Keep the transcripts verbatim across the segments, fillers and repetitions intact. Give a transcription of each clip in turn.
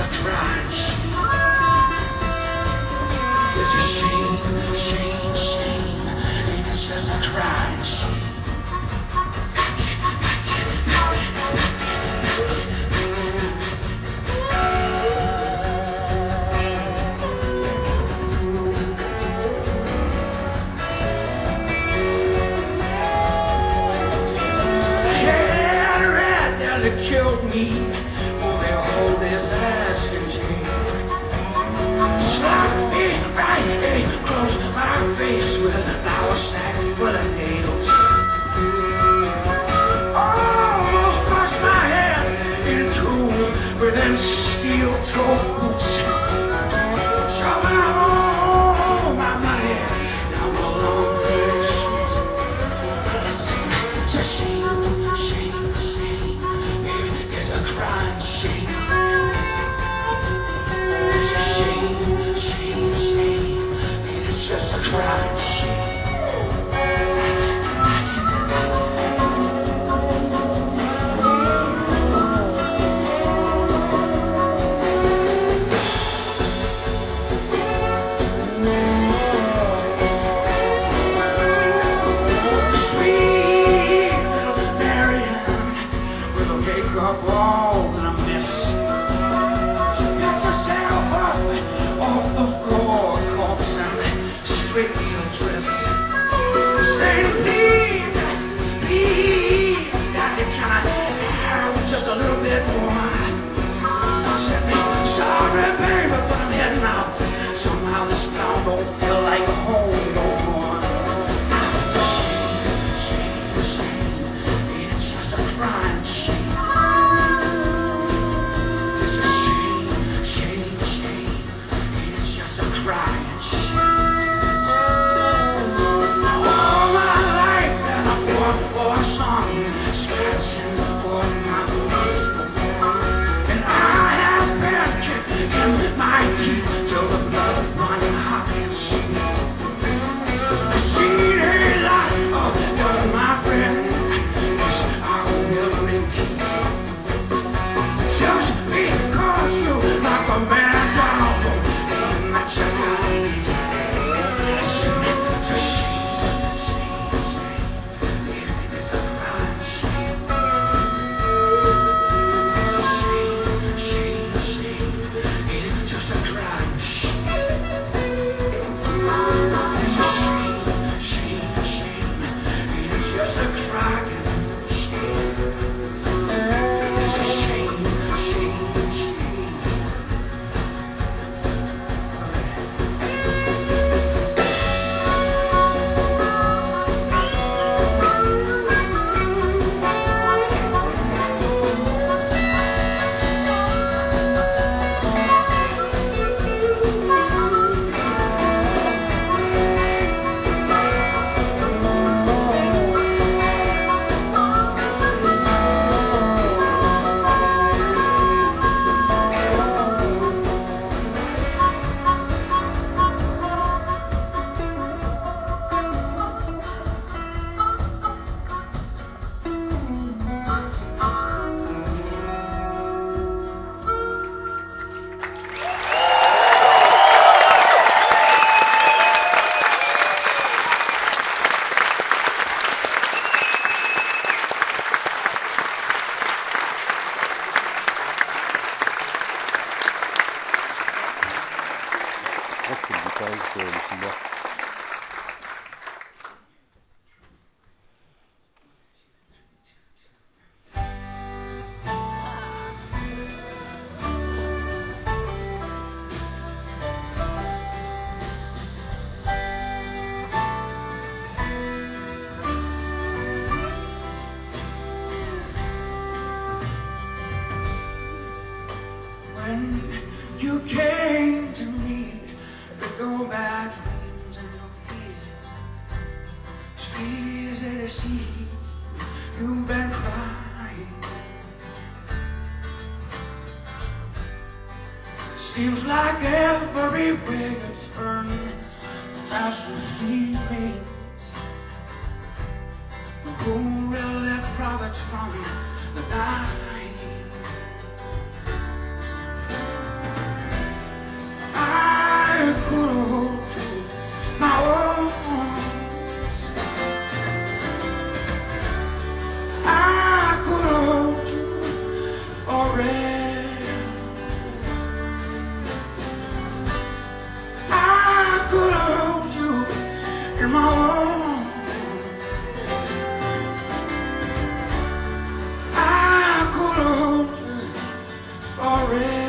a crying shame. It's a shame, shame, shame, and it's just a crying shame. Killed me, oh, they hold his ass in chain. Slap me right across my face with a flour sack full of nails. Almost pushed my head in two with them steel toe boots. Shoving all my money down the long rations. Listen, it's a shame, shame, shame. It's a crying shame. It's a shame, shame, shame. And it's just a crying shame. Sweet little Marianne with a makeup all in a mess. She picks herself up off the floor, coughs and straightens her dress. Saying, please, please, Daddy, can I have just a little bit more? I said, sorry, baby, but I'm heading out. Somehow this town don't feel like home no more. It's a shame, shame, shame. It's just a crying shame. Crying shame. All my life been a poor, poor song, scratching for my boots. And I have been kicking my teeth till the blood run hot and sweet. I've seen a lot of you, my friend. Yes, I will never repeat. Just because you knock a man down, check out a reason. Listen, it's a shame, shame, shame. It is a crying shame. It's a shame, shame, shame. It is just a crying shame. It's a shame, shame, shame. It is just a crying shame. It's a shame, shame, shame. When you came to me with no bad dreams and no fear, it's easy to see you've been crying. Seems like everywhere it's burning, catastrophe reigns. Who really profits from the dying? in my arms. I could hold you forever.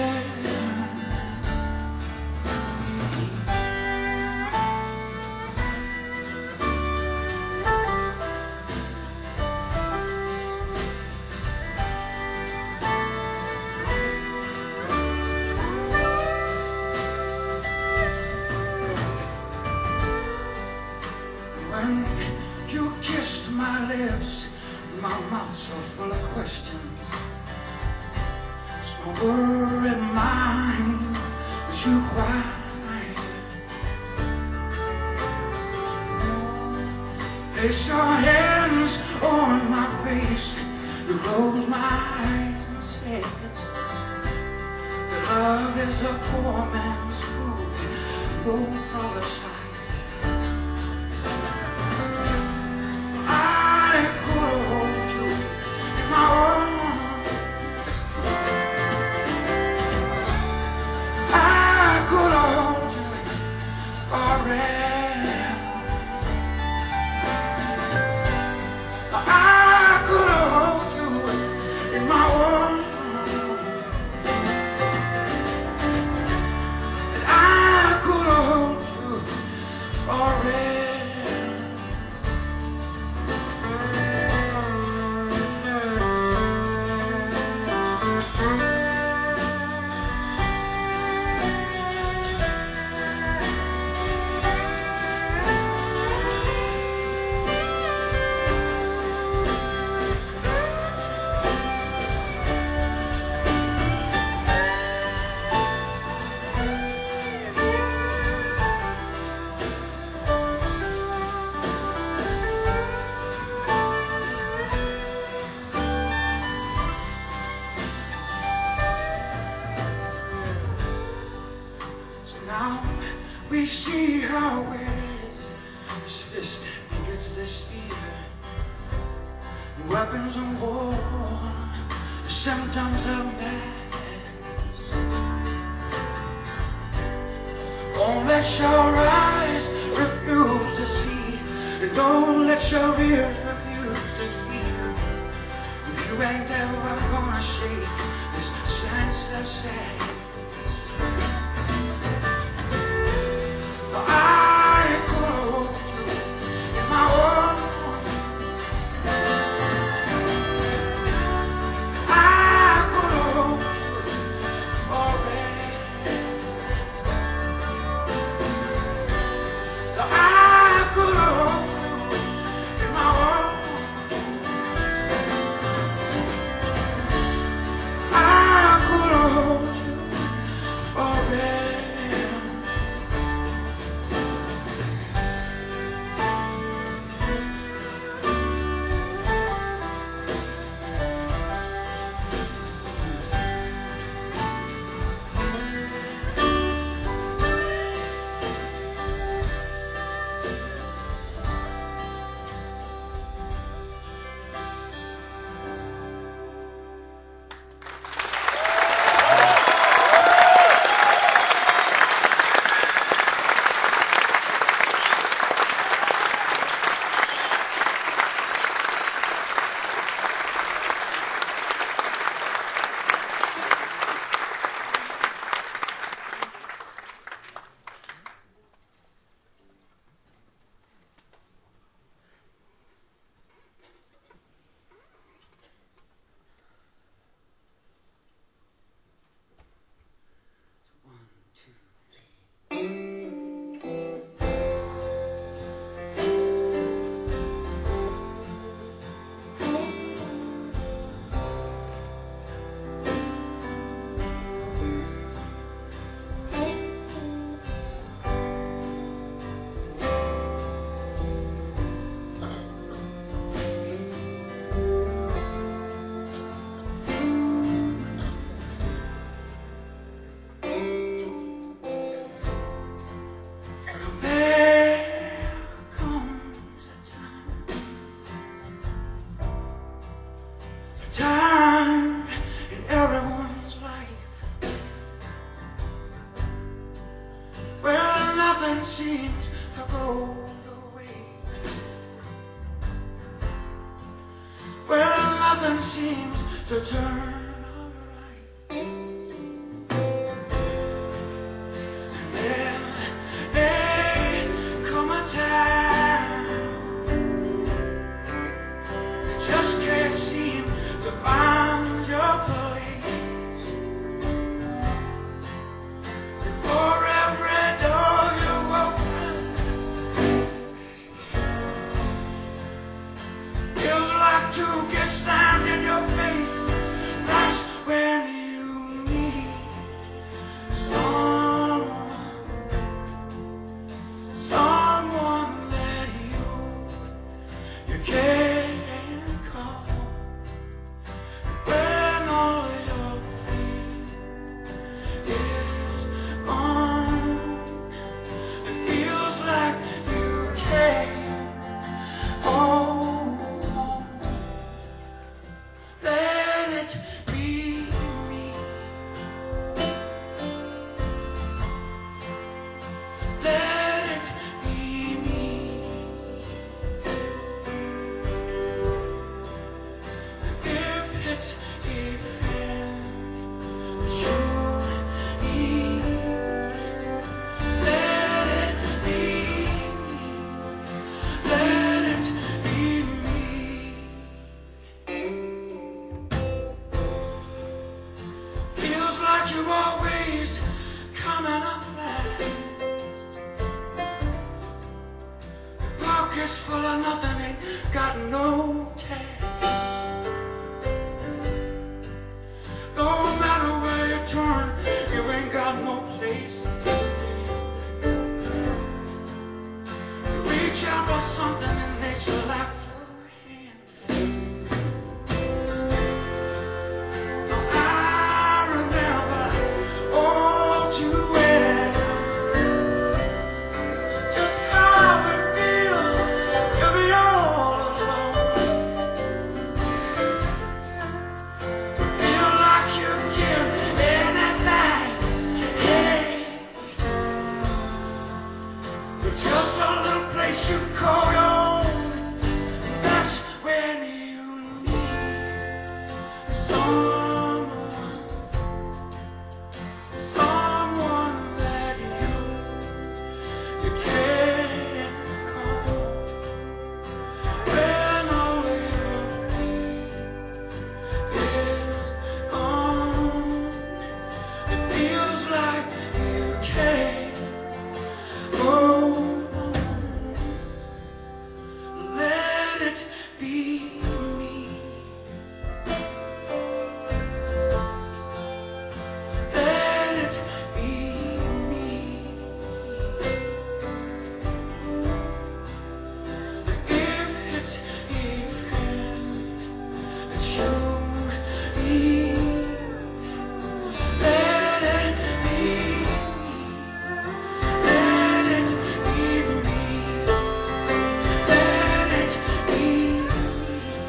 When you kissed my lips, my mouth so full of questions, so worried mind as you cried. Place your hands on my face, you closed my eyes and said that love is a poor man's food, no brother side. Now we see how it is. This fist begets this spear. Weapons of war, symptoms of madness. Don't let your eyes refuse to see, and don't let your ears refuse to hear. You ain't ever gonna shake this sense of sadness. I could hold you nothing seems to turn alright. There may come a time you just can't seem to find your place. And for every door you open, feels like two kids stand in your face. That's when you need someone, someone that you you can call. When all your faith is gone, it feels like you can't hold on. Let it be me. Let it be me. If it's a friend that you need, let it be me. Let it be me. Feels like you're always coming up last. Pockets full of nothing, ain't got no cash. No matter where you turn, you ain't got no place to stay. You reach out for something and they slap your hand. Now I remember all too well just how it feels to be all alone. Feel like you give anything, hey, but just a little place you call your own. That's when you need someone, someone that you you can call. When all your faith is gone, it feels like you can't hold on. Let it be me. Let it be me. If it's a friend that you need, let it be me. Let it be me. Let it be me.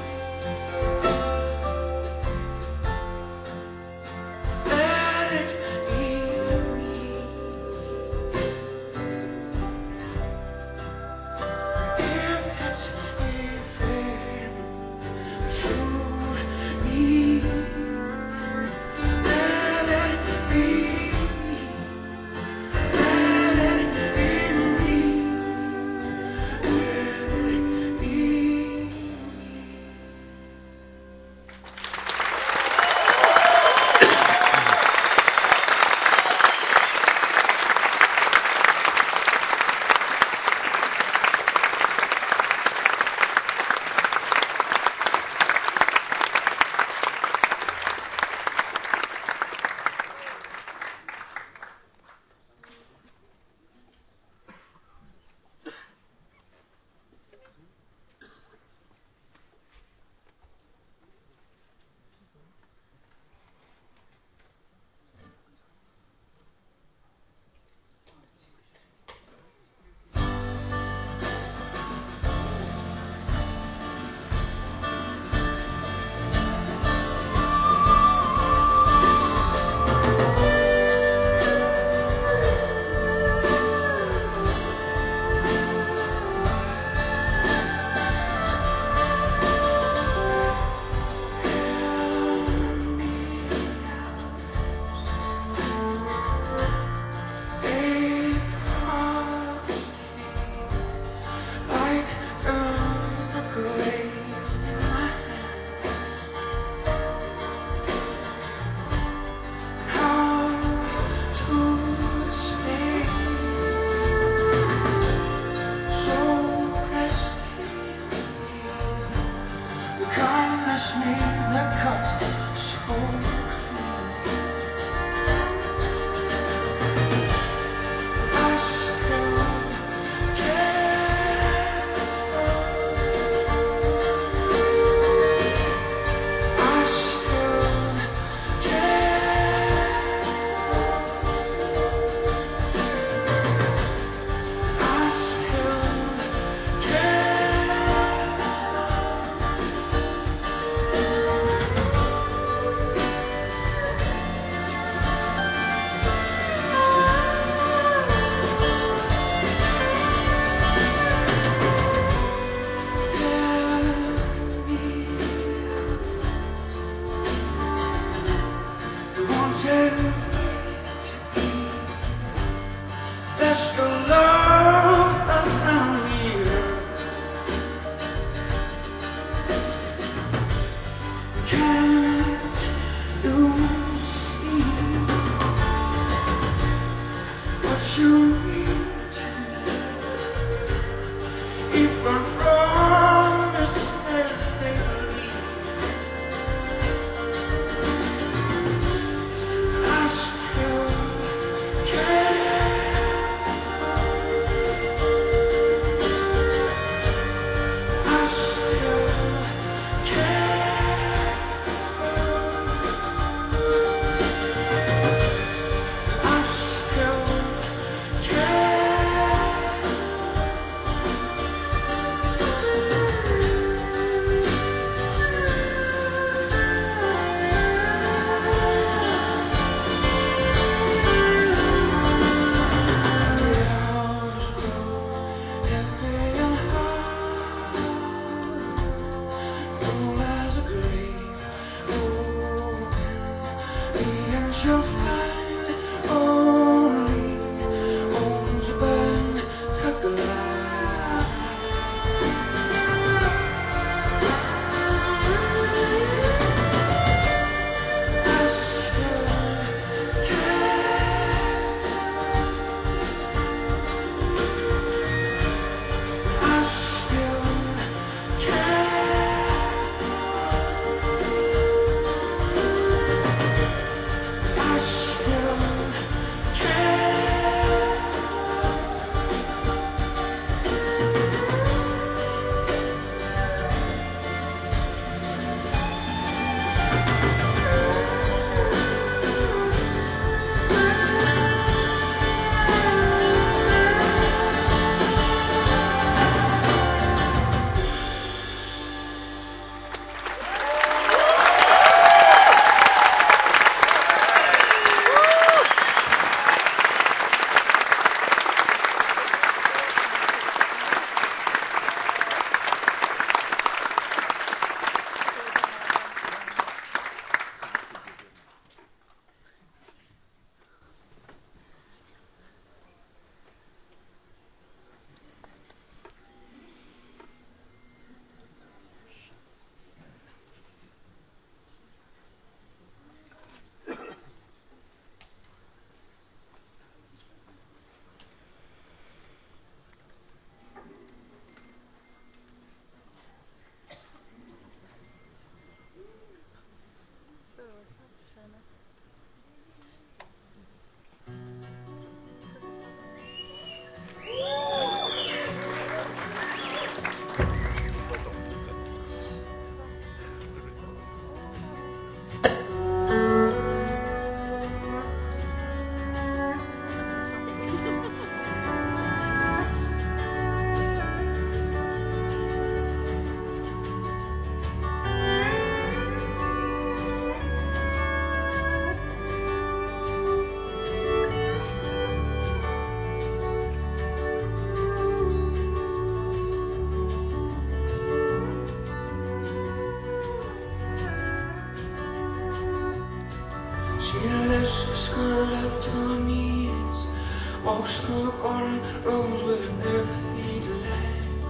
curled up to her knees, walks through the garden rows with her bare feet alive.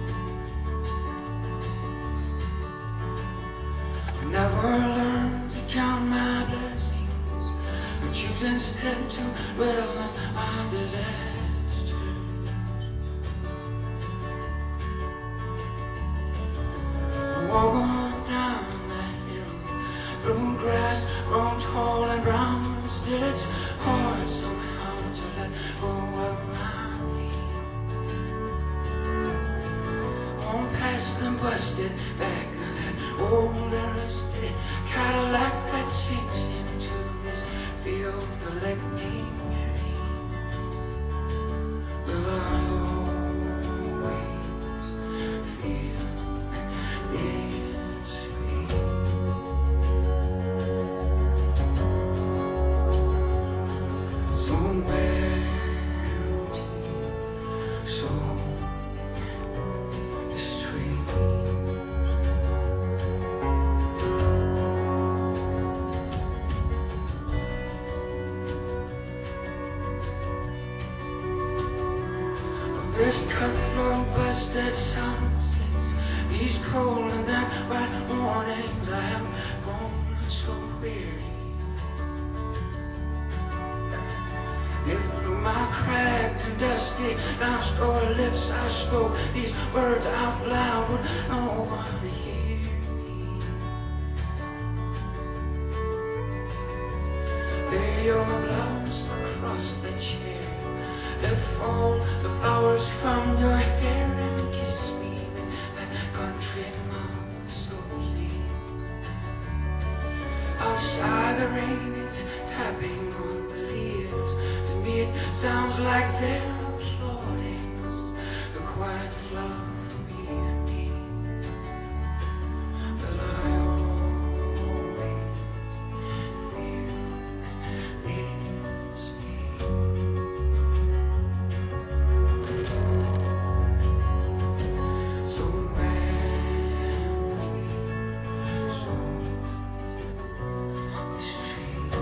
I never learned to count my blessings, I choose instead to dwell on my disasters. I walk on down the hill, through grass grown tall and brown, and still it's hard somehow to let go of my wheel. On past the busted back of that old and rusted Cadillac that sinks into this field collecting rain. Will I always feel this way? So empty, so strange. This cutthroat busted sunsets, these cold and damp white mornings, I have grown so weary. If through my cracked and dusty down-store lips I spoke these words out loud, would no one hear me? Lay your blouse across the chair, let fall the flowers from your hair, and kiss me with that country mouth so clean. Outside the rain is tapping on the leaves, to me it sounds like they're applauding the quiet love from evening. Will I always feel this way? So empty, so strange.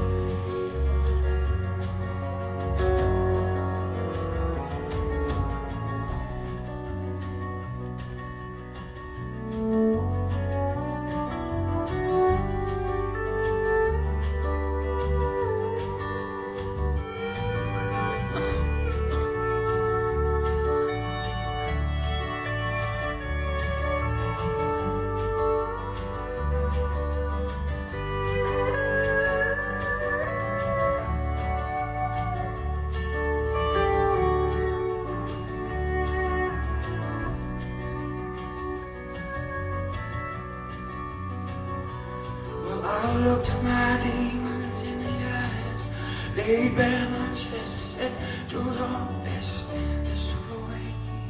I looked my demons in the eyes, laid bare my chest, said, do your best and destroy me.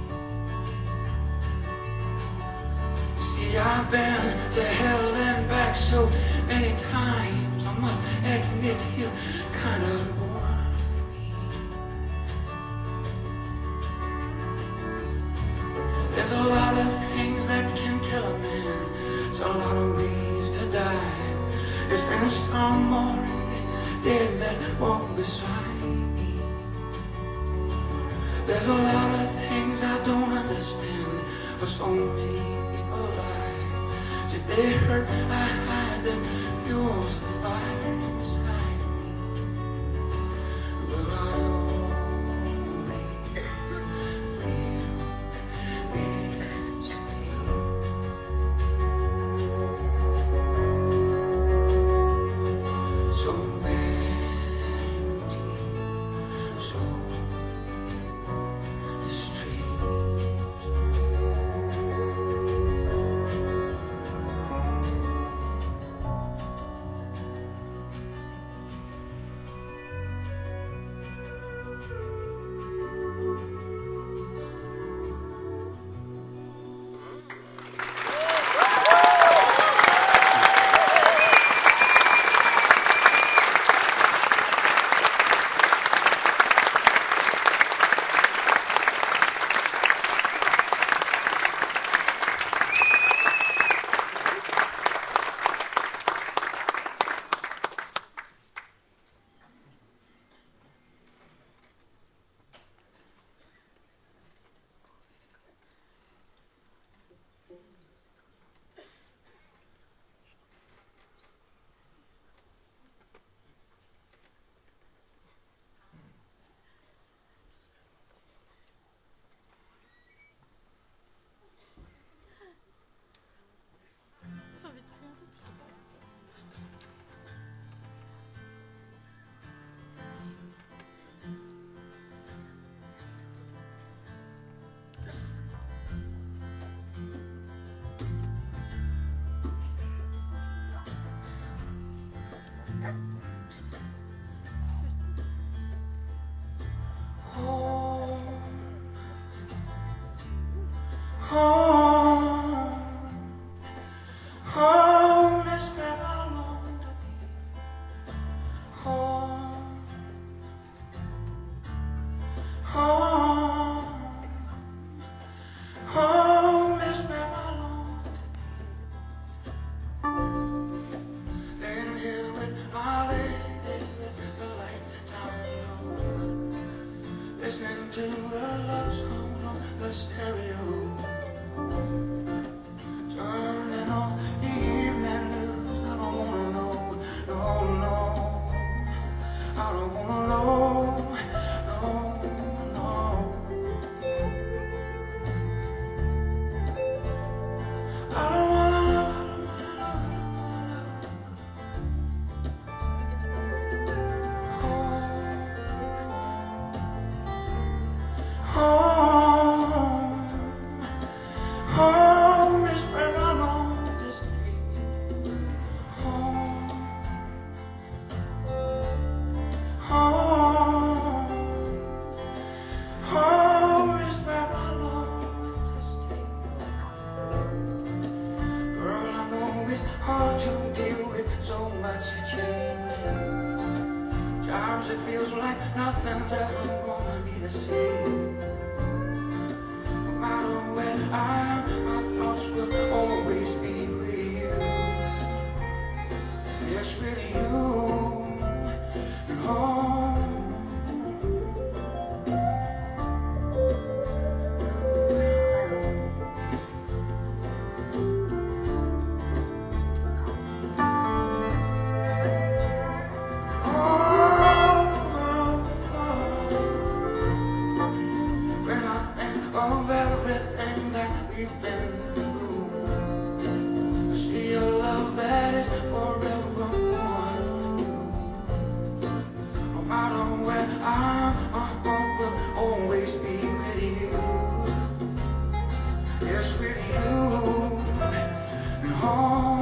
See, I've been to hell and back so many times, I must admit you kind of bore me. There's a lot of things that can kill a man, there's a lot of ways to die. Is there someone dead that walk beside me? There's a lot of things I don't understand, for so many people lie. Did they hurt? I hide them, fuels the fire inside me. Will I always feel this way? So empty, so strange. Home is where I long to stay. Home, home, home is where I long to stay. Girl, I know it's hard to deal with so much change. Times it feels like nothing's ever gonna be the same. No matter where I am, my thoughts will always be with you. Yes, with you and home. Of everything that we've been through, I see a love that is forever more new. No matter where I am, my heart will always be with you. Yes, with you and home.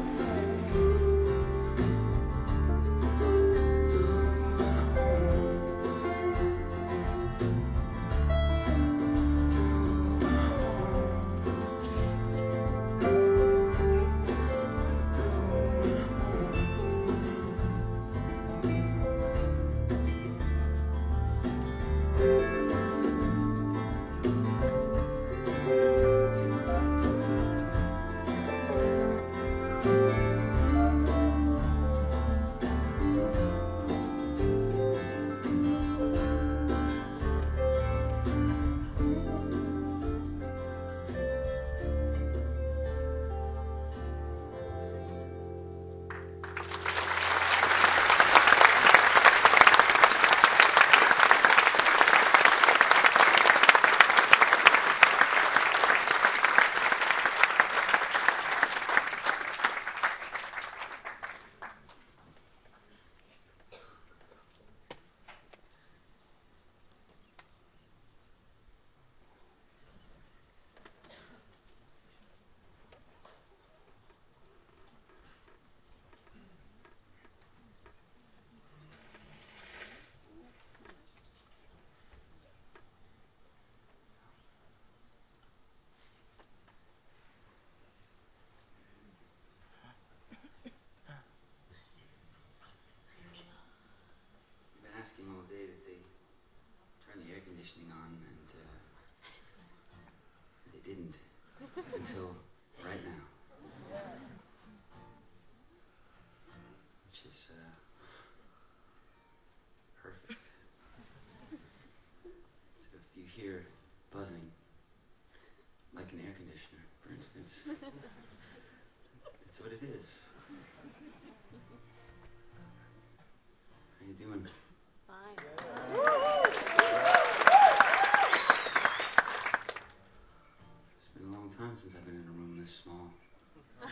Asking all day that they turn the air conditioning on, and uh, they didn't until right now, which is uh, perfect. So if you hear buzzing, like an air conditioner, for instance, that's what it is. How you doing? Fine. It's been a long time since I've been in a room this small. No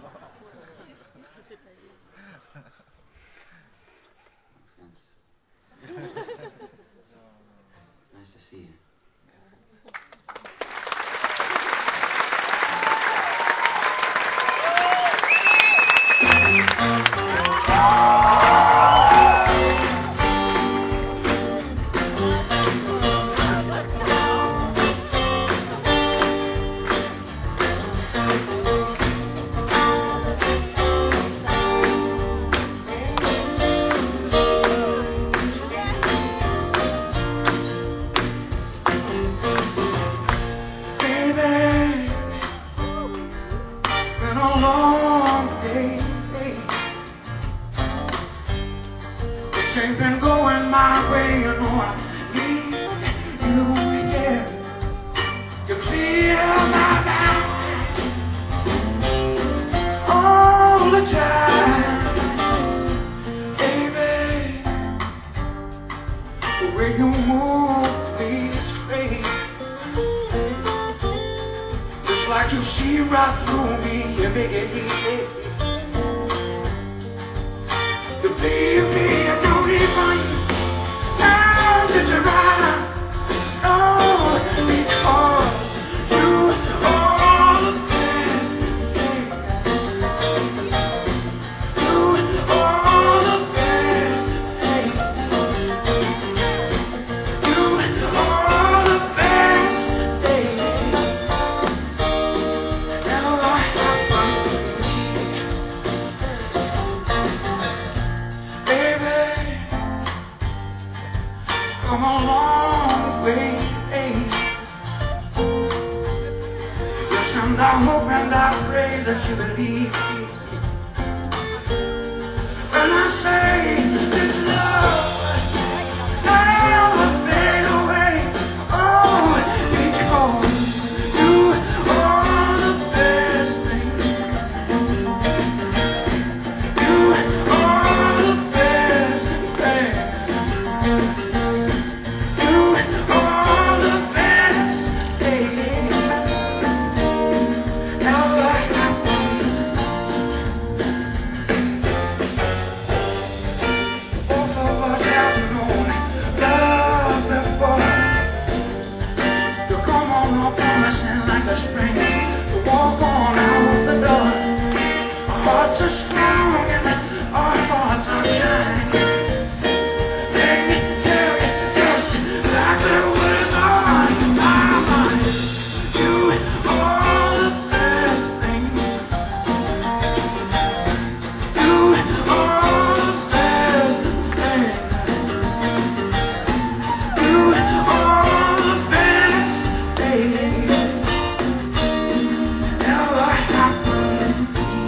offense. Nice to see you. Ain't been going my way, you know I need you, yeah. You clear my mind all the time, baby. The way you move me is crazy, just like you see right through me, yeah, baby. You leave me, I don't even have to try. Oh, because you are trust and I hope and I pray that you believe me when I say this love never fade away. Oh, because you are the best thing. You are the best thing. You are the best thing ever happened. Both of us have known love before. You come on up promising like a spring to walk on out the door. Our hearts are strong and our hearts are kind. Let me tell you just exactly what is on my mind. You are the best thing. You are the best thing. You are the best thing ever happened.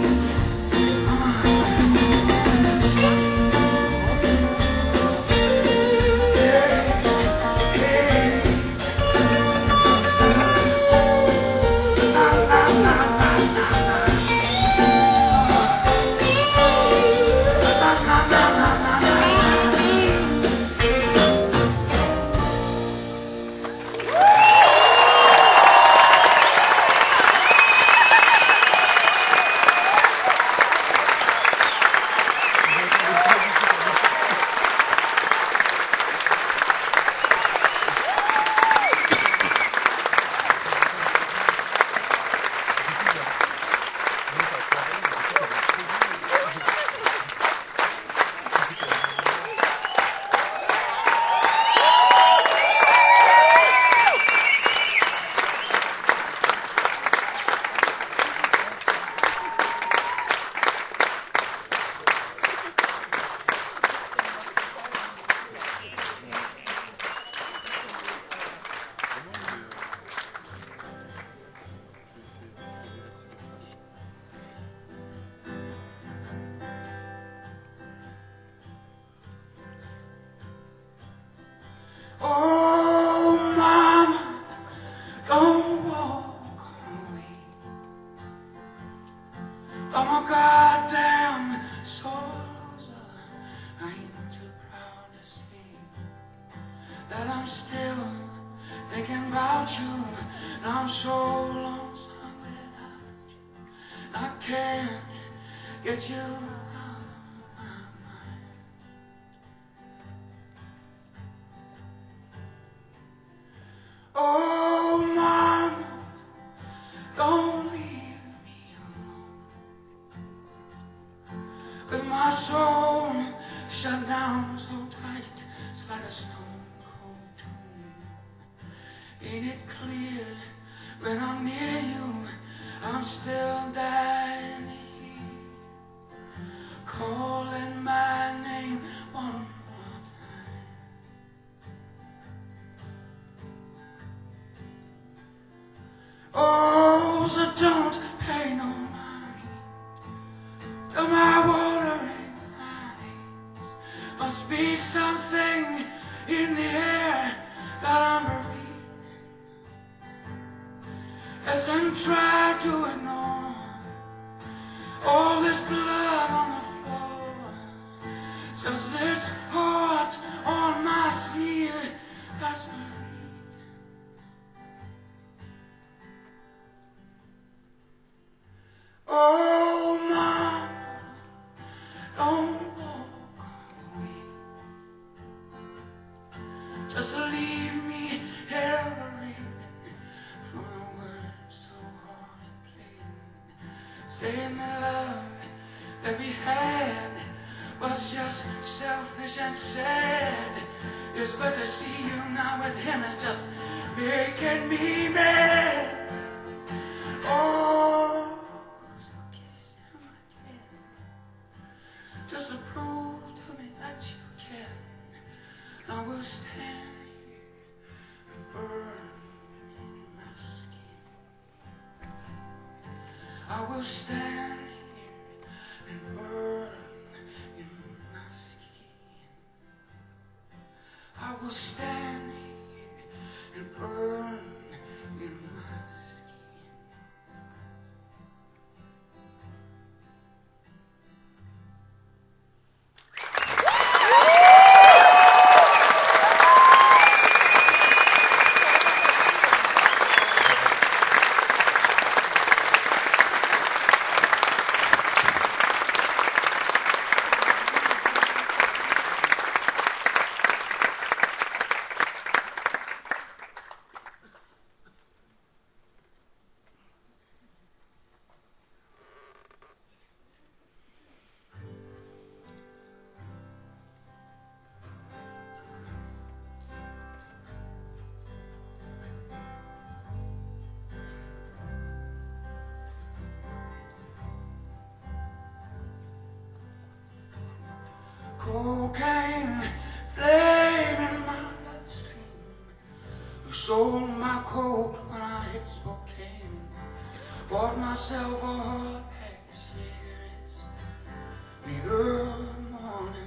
Oh, Mama, don't walk away. I'm a goddamn soul loser. I ain't too proud to say that I'm still thinking about you. And I'm so lonesome without you. I can't get you out of my mind. Oh, Mama, don't leave me alone. With my soul shut down so tight, it's like a stone cold tomb. Ain't it clear when I'm near you, I'm still dying to hear you calling my name one more time. Oh, so don't pay no mind to my wandering eyes. Must be something in the air that I'm breathing. As I'm trying to ignore all this blood on the floor, just this heart on my sleeve that's bleeding. Oh, Mom, don't walk away. Just leave me here reading from the words so hard to plain, saying the love that we had was just selfish and sad. It's good to see you now with him, it's just making me mad. Oh, so kiss him again, just to prove to me that you can. I will stand here and burn in my skin. I will stand here and burn in my skin. I will stand here and burn in my skin. Cocaine, flame in my bloodstream. Who sold my coat when I hit Spokane? Bought myself a hot pack of cigarettes, the early morning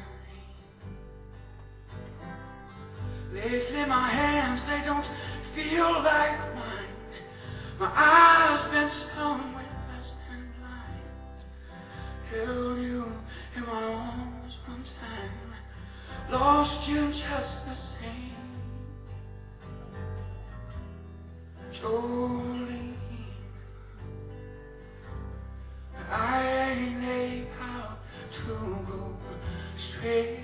rain. Lately my hands, they don't feel like mine. My eyes been stung with lust and blind. Held you in my arms one time, lost you just the same. Jolene, I ain't able to go straight.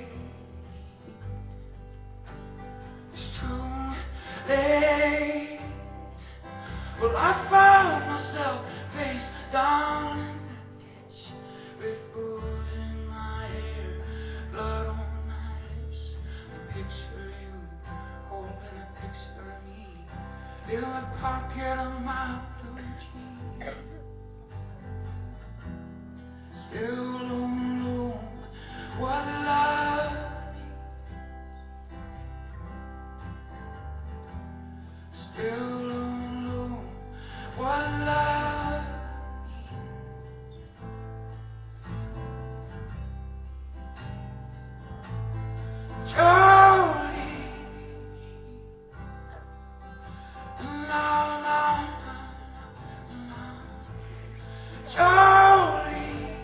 It's too late. Well, I found myself face down in the ditch, with booze in my hair, blood on my lips. I picture you holding a picture of me in the pocket of my blue jeans. Still don't know what love means. Still don't know what love means. Jolene, la la la la. Jolene,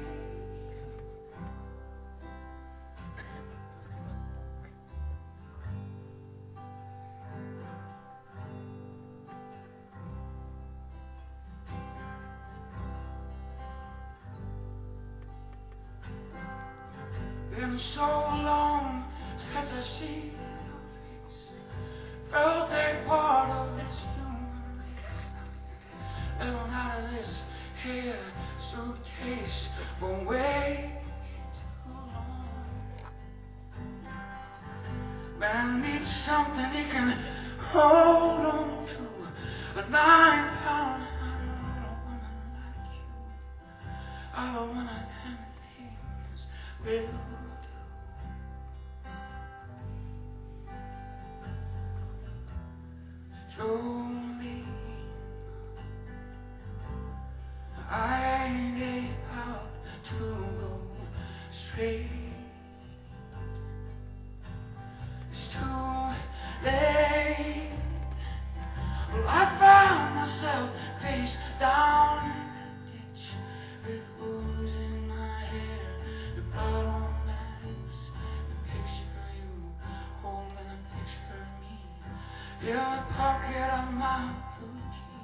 been so long since I've seen your face, felt a part of this human race. Living out of this here suitcase for way too long. Man needs something he can hold on to, a nine pound handle, a woman like you. I don't want to have things will do. Jolene, I ain't able to go straight. It's too late. Well, I found myself face down in the ditch, with booze in my hair, the blood on my lips. The picture of you holding a picture of me in the pocket of my blue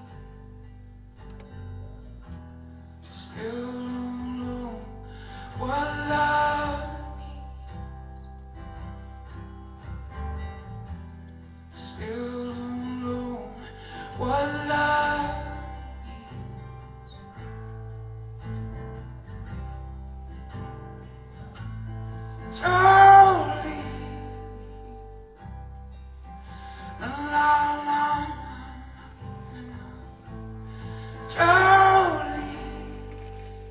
jeans. Still don't know what love means. Still don't know what love means. Jolene, la la la la. Jolene,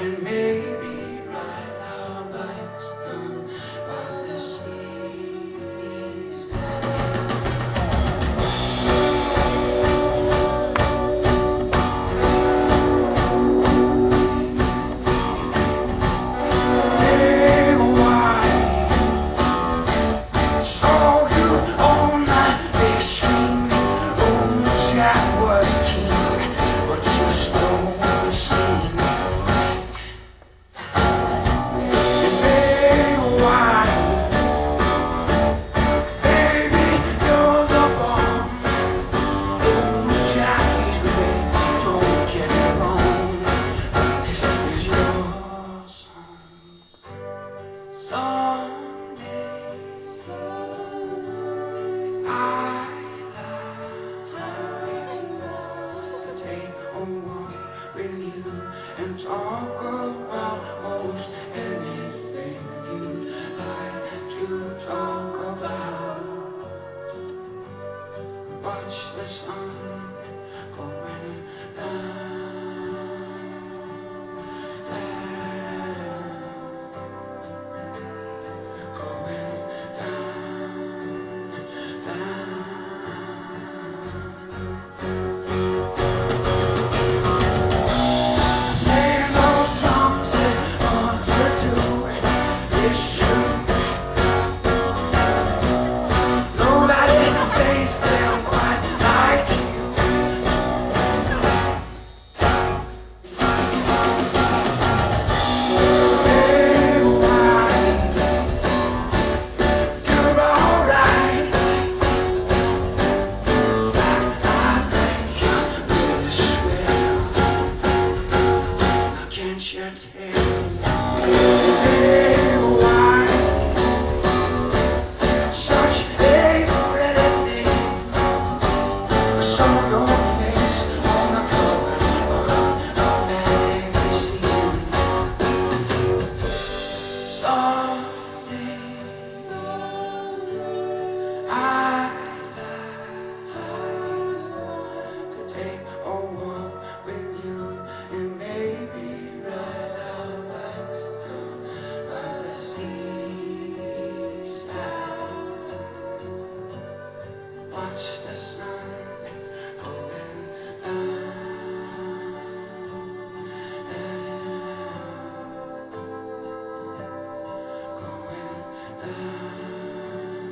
and maybe right our lights down by the seaside. Hey, why saw you on that big screen? Oh, Jack was king, but you stole the scene. And hey, why, baby, you're the bomb. Oh, Jack, he's great, don't get it wrong. This is your song. Someday I to take a walk with you and talk about most anything you'd like to talk about. Watch the sun going down, down, going down, down. Play those drums is hard to do. It's true. Nobody plays them quite like you. Hey, why? You're alright. In fact, I think you're really swell. Can't you tell? Hey, why? Such a pretty thing. I saw your face on the cover of a magazine. Someday I'd like to take a walk with you and maybe ride our bikes down by the seaside. Watch the sun going down, down, going down,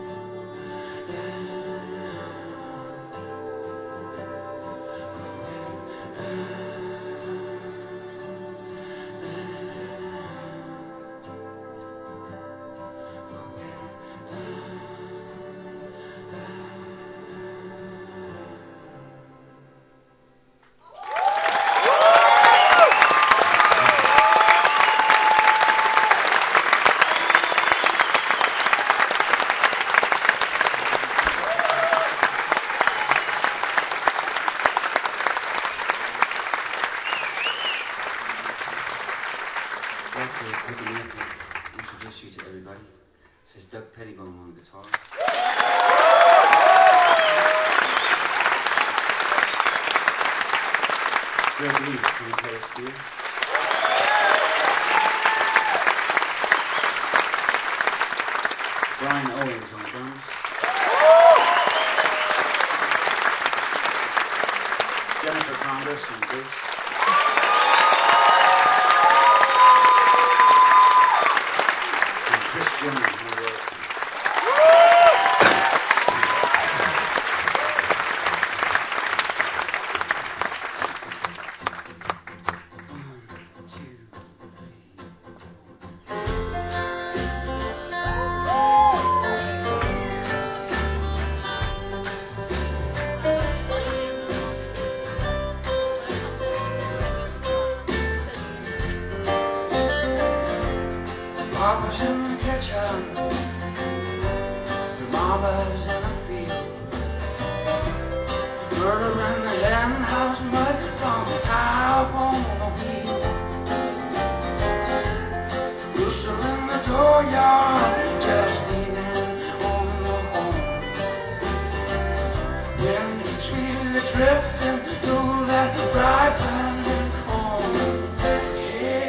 I'd like to take a minute and introduce you to everybody. This is Doug Pettibone on the guitar. Greg Lees on pedal steel. Brian Owens on drums. Jennifer Congress on bass. And Chris Jimmy on the Papa's in the kitchen, Mama's in a field, murder in the hen house, mud from out on the wheel, rooster in the dooryard, just leaning on the horn, wind sweetly drifting through that ripening corn. Yeah.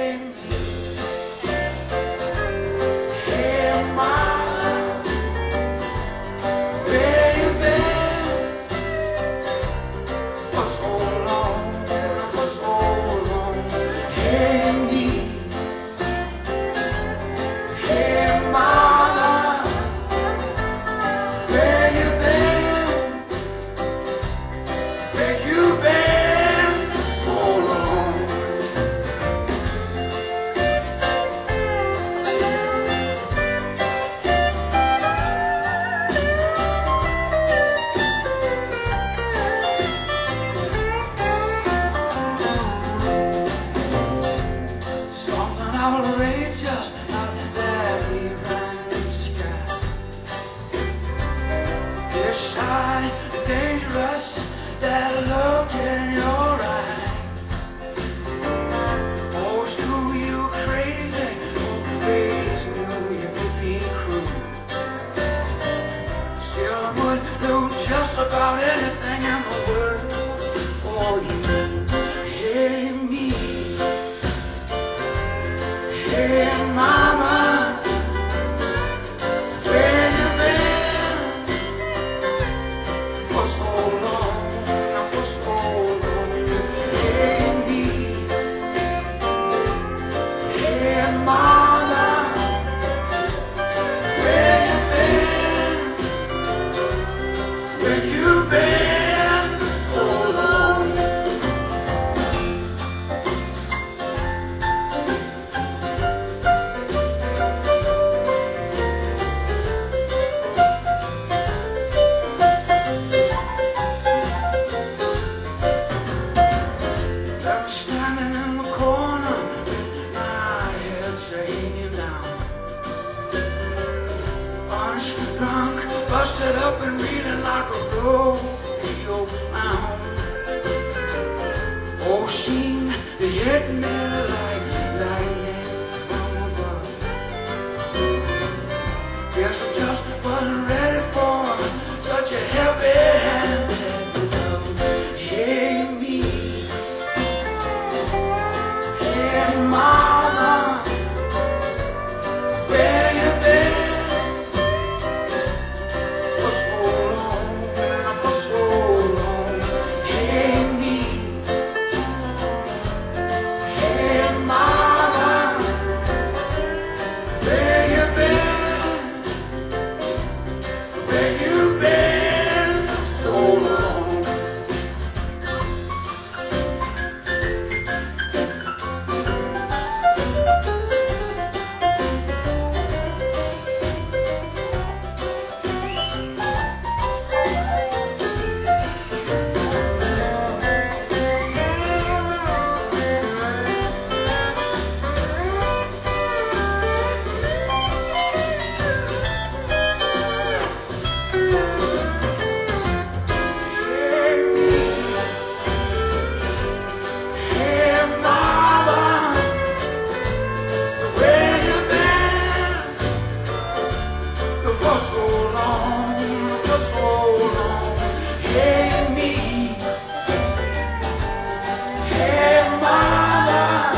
outrageous out that evening sky. This side, dangerous, that look in your eye. Force knew you crazy, always knew you could be cruel. Still I would do just about anything in the world for you. Hey me, hey mama, where you been for so long, for so long? Hey me, hey mama, where you been, where you been for so long? I'm standing in the corner with my head hanging down. Punished, drunk, busted up and reeling like a rodeo clown. Oh, seemed to hit me like lightning from above. Guess I just wasn't ready for such a heavy-handed love. Hey me, hey mama, where you been for so long, for so long? Hey me, hey mama, where you been, where you been for so long? Hey me, hey mama, where you been for so long, for so long? Hey me, hey mama,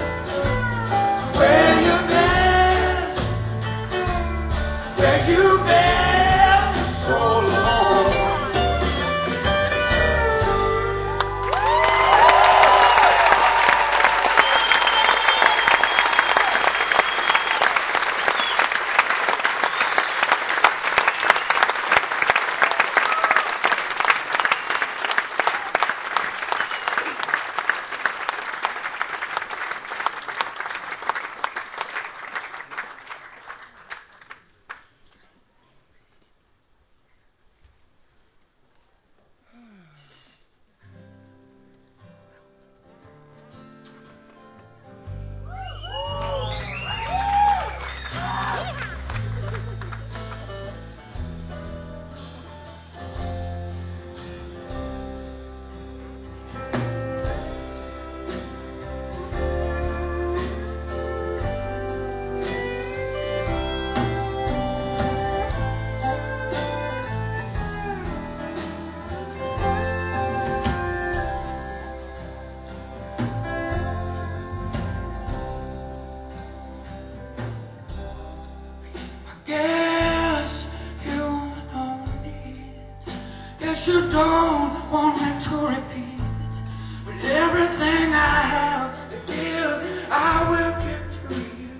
where you been, where you been for so long? Guess you don't need it. Guess you don't want me to repeat it. But everything I have to give, I will give to you.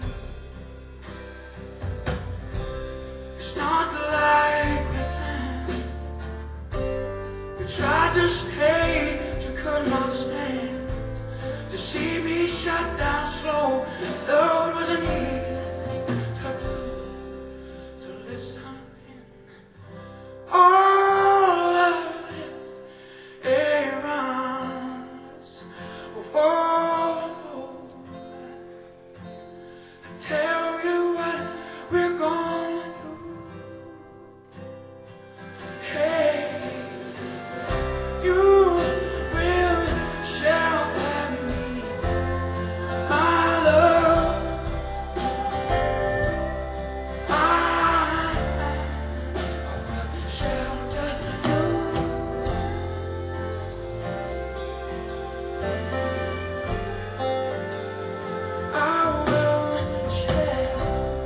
It's not like we planned. You tried to stay, but you could not stand to see me shut down slow. Love wasn't easy to do. So listen in. All of this errands will fall over. tell you what we're gonna do. Hey, you will shelter me, my love. I will shelter you. I will shelter.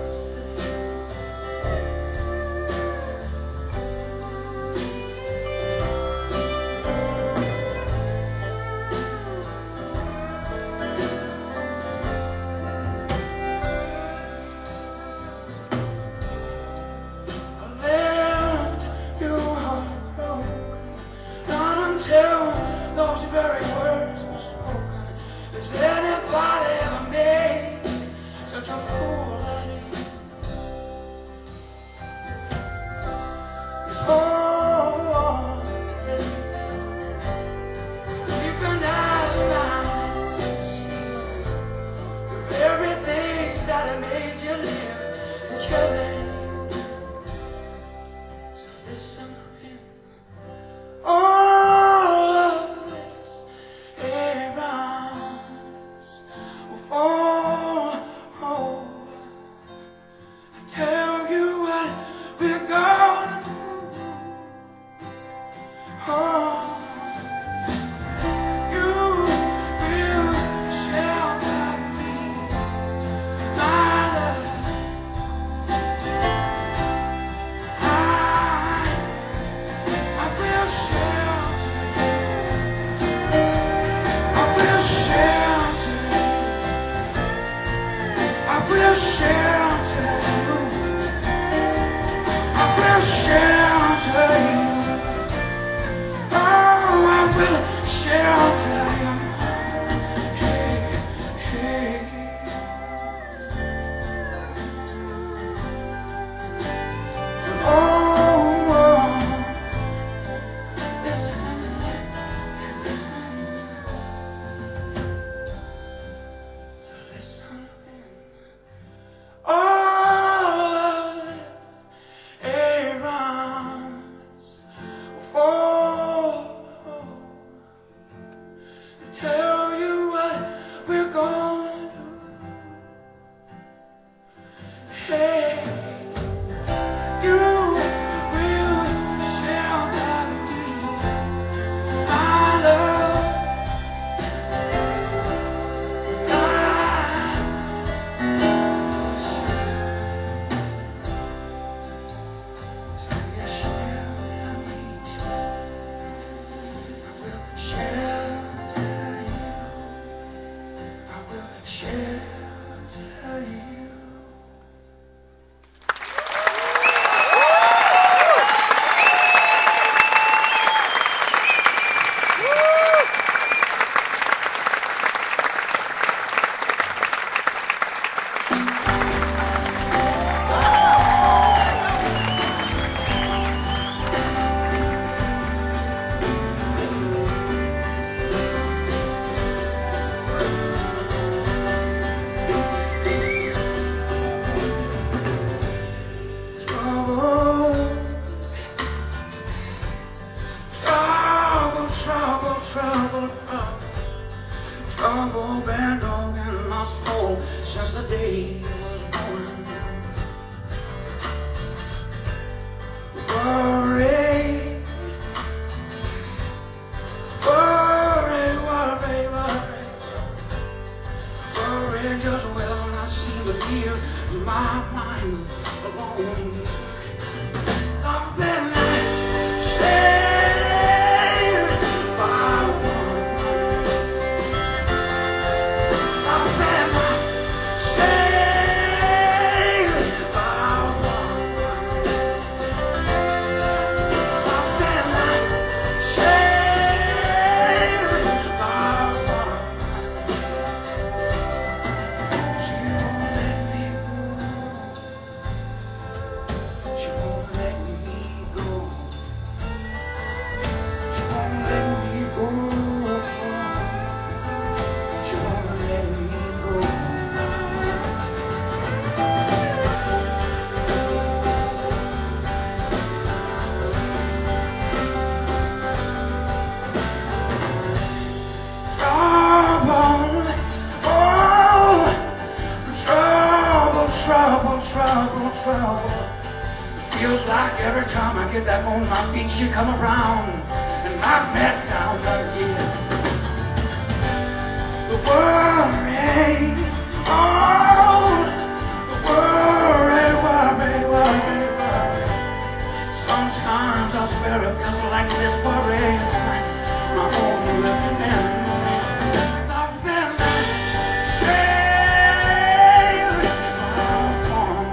I left you heartbroken, not until those very words were spoken. Has anybody ever made such a fool out of you? It's hard, even as mine sees the very things that have made you live and killing. So listen in. All of this errands will fall home. I tell you what we're gonna do. Oh, you will shelter me, my love. I I will shelter you. I will shelter you. I will shelter you. I will shelter you. Oh, I will shelter you. Hey, hey. Oh, oh. Listen, listen. So listen in. All of this errands fall. I tell you what we're gonna do. Hey, you will shelter me, my love. I so you shelter me too. I will shelter you. I will shelter you. Trouble, trouble, trouble, trouble, trouble, trouble been dog in my soul since the day I was born. Worry, worry, worry, worry, worry just will not seem to leave my mind alone. I've been saved by one. I've been saved by one. I've been saved by one. She won't let me go. trouble, trouble. Feels like every time I get back on my feet, she come around and knock me down again. The worry, oh, the worry, worry, worry, worry. Sometimes I swear it feels like this worry, my only friend. I've been saved by one.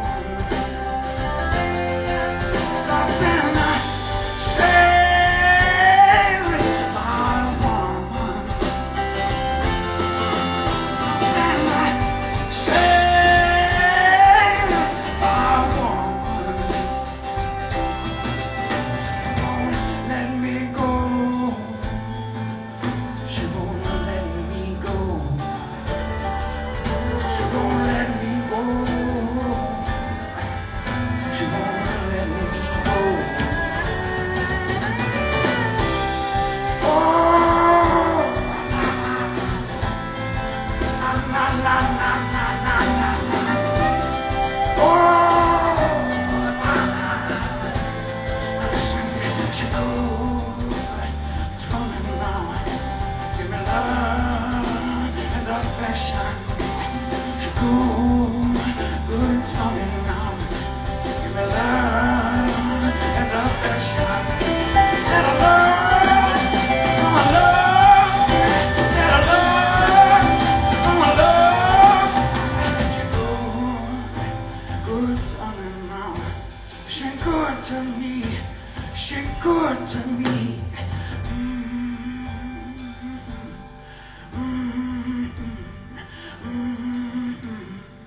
I've been saved by one. I've been saved by one. She won't let me go. She won't let me go. She won't let me go. Oh, na na na na na na na. Oh, listen, she goes, coming now. Give me love and affection. She good, good talking now. Give me love and affection. Said I love, oh I love. Said I love, oh I love. She good, good talking now. She good to me. She good to me. Mm-hmm. Mm-hmm. Mm-hmm.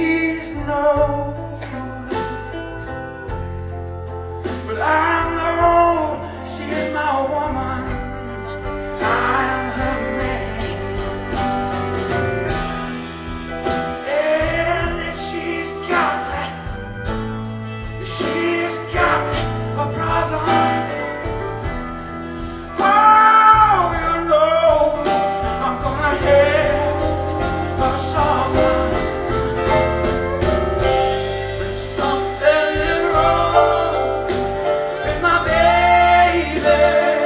she's no good, but I know she's my woman. I'm her man. And if she's got, if she's got a problem, oh, you know I'm gonna help her solve her. There's something is wrong with my baby.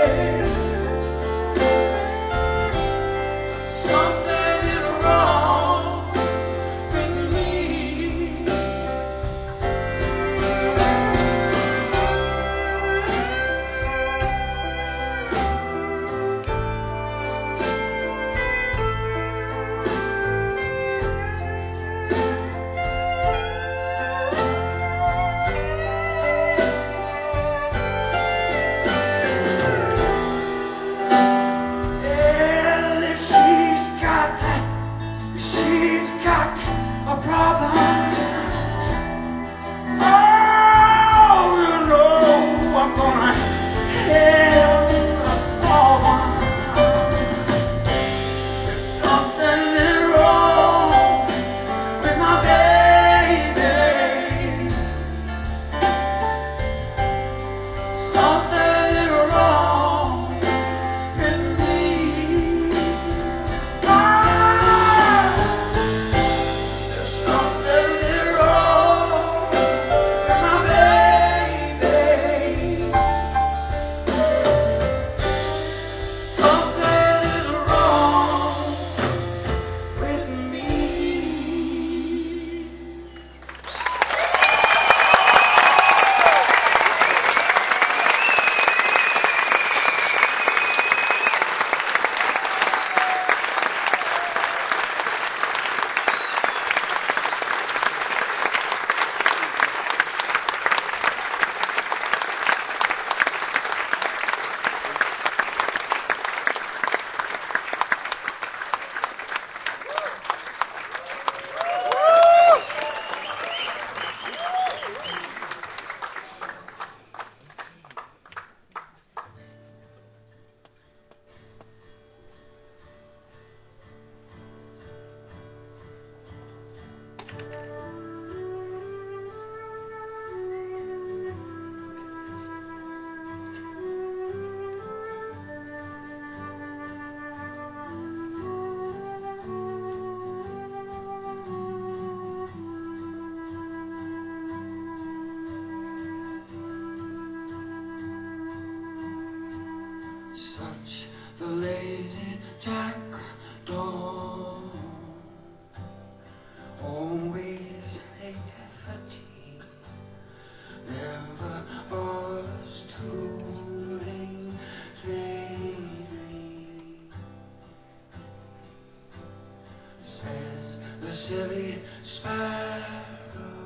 Something is wrong with me. And if she's got, if she's got a problem, oh, you know I'm gonna help her solve one. There's something is wrong with my baby. Something is wrong with me. Ah, there's something is wrong with my baby. Something is wrong with me. Such the lazy jackdaw, always late for tea, never bothers to ring lately. Says the silly sparrow,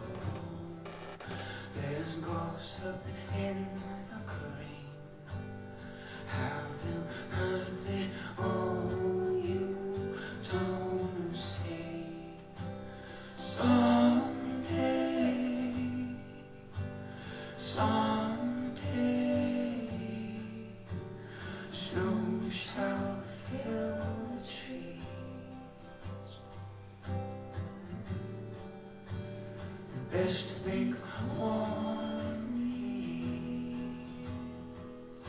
there's gossip in the green. Have you heard the oh you don't say? Someday, someday, snow shall fill the trees. Best to make warm peace.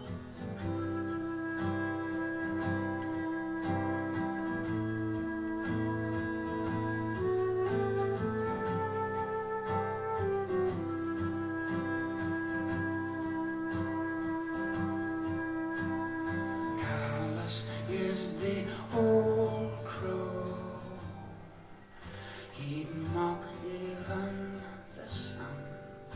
Careless is the old crow, he'd mock even the sun.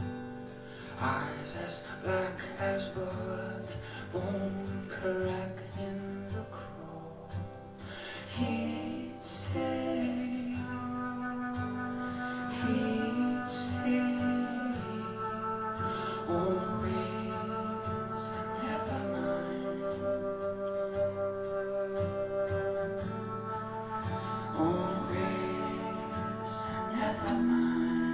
of mine.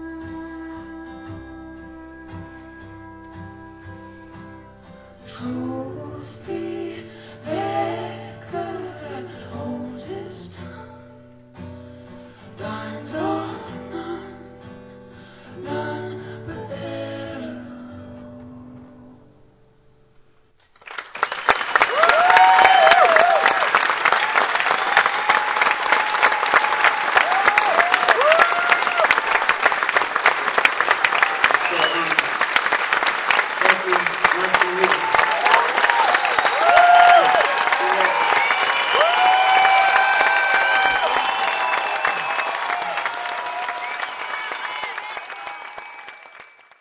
True